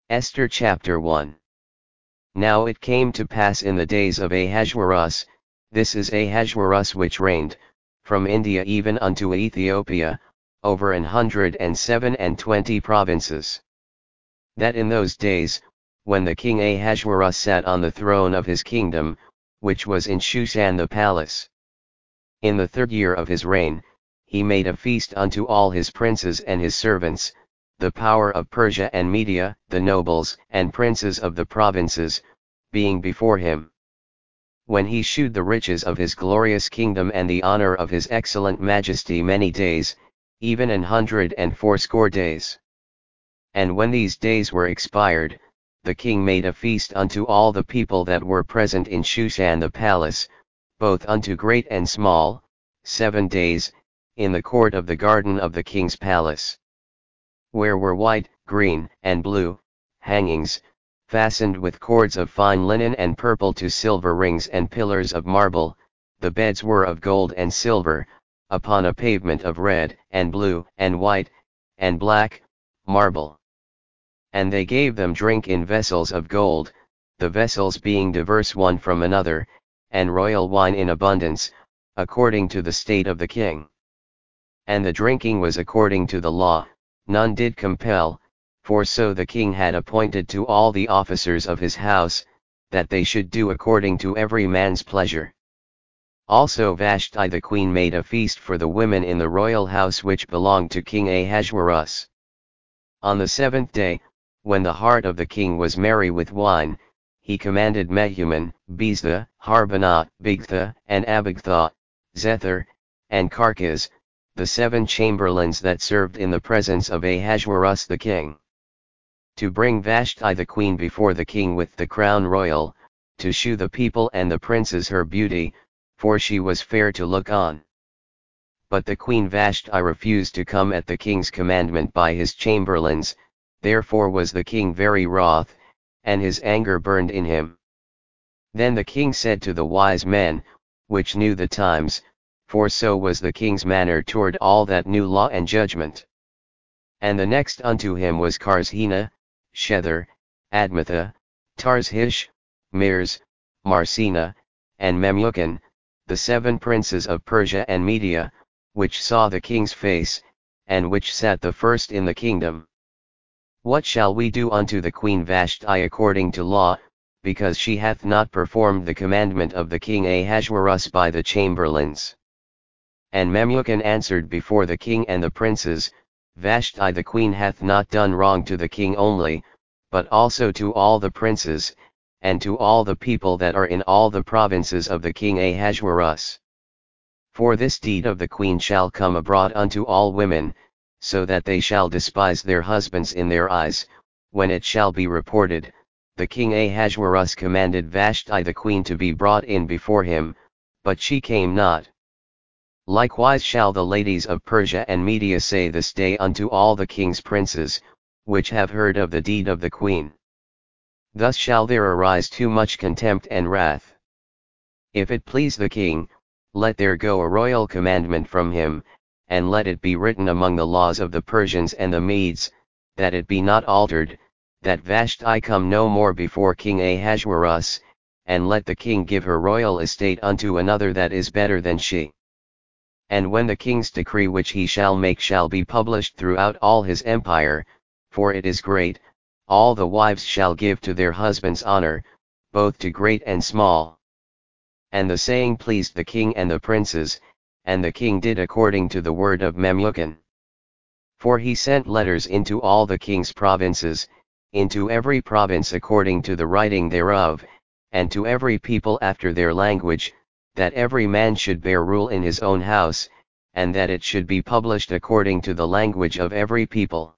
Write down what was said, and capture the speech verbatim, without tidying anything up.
Esther chapter one. Now it came to pass in the days of Ahasuerus, this is Ahasuerus which reigned, from India even unto Ethiopia, over an hundred and seven and twenty provinces. That in those days, when the king Ahasuerus sat on the throne of his kingdom, which was in Shushan the palace. In the third year of his reign, he made a feast unto all his princes and his servants, the power of Persia and Media, the nobles and princes of the provinces, being before him. When he shewed the riches of his glorious kingdom and the honor of his excellent majesty many days, even an hundred and fourscore days. And when these days were expired, the king made a feast unto all the people that were present in Shushan the palace, both unto great and small, seven days, in the court of the garden of the king's palace. Where were white, green, and blue, hangings, fastened with cords of fine linen and purple to silver rings and pillars of marble, the beds were of gold and silver, upon a pavement of red, and blue, and white, and black, marble. And they gave them drink in vessels of gold, the vessels being diverse one from another, and royal wine in abundance, according to the state of the king. And the drinking was according to the law, none did compel, for so the king had appointed to all the officers of his house, that they should do according to every man's pleasure. Also Vashti the queen made a feast for the women in the royal house which belonged to King Ahasuerus. On the seventh day, when the heart of the king was merry with wine, he commanded Mehuman, Biztha, Harbonah, Bigtha, and Abagtha, Zethar, and Carcas, the seven chamberlains that served in the presence of Ahasuerus the king, to bring Vashti the queen before the king with the crown royal, to shew the people and the princes her beauty, for she was fair to look on. But the queen Vashti refused to come at the king's commandment by his chamberlains, therefore was the king very wroth, and his anger burned in him. Then the king said to the wise men, which knew the times, for so was the king's manner toward all that knew law and judgment. And the next unto him was Karzhena, Shethar, Admatha, Tarshish, Meres, Marsena, and Memucan, the seven princes of Persia and Media, which saw the king's face, and which sat the first in the kingdom. What shall we do unto the queen Vashti according to law, because she hath not performed the commandment of the king Ahasuerus by the chamberlains? And Memucan answered before the king and the princes, Vashti the queen hath not done wrong to the king only, but also to all the princes, and to all the people that are in all the provinces of the king Ahasuerus. For this deed of the queen shall come abroad unto all women, so that they shall despise their husbands in their eyes, when it shall be reported, the king Ahasuerus commanded Vashti the queen to be brought in before him, but she came not. Likewise shall the ladies of Persia and Media say this day unto all the king's princes, which have heard of the deed of the queen. Thus shall there arise too much contempt and wrath. If it please the king, let there go a royal commandment from him, and let it be written among the laws of the Persians and the Medes, that it be not altered, that Vashti come no more before King Ahasuerus, and let the king give her royal estate unto another that is better than she. And when the king's decree which he shall make shall be published throughout all his empire, for it is great, all the wives shall give to their husbands honor, both to great and small. And the saying pleased the king and the princes, and the king did according to the word of Memucan. For he sent letters into all the king's provinces, into every province according to the writing thereof, and to every people after their language, that every man should bear rule in his own house, and that it should be published according to the language of every people.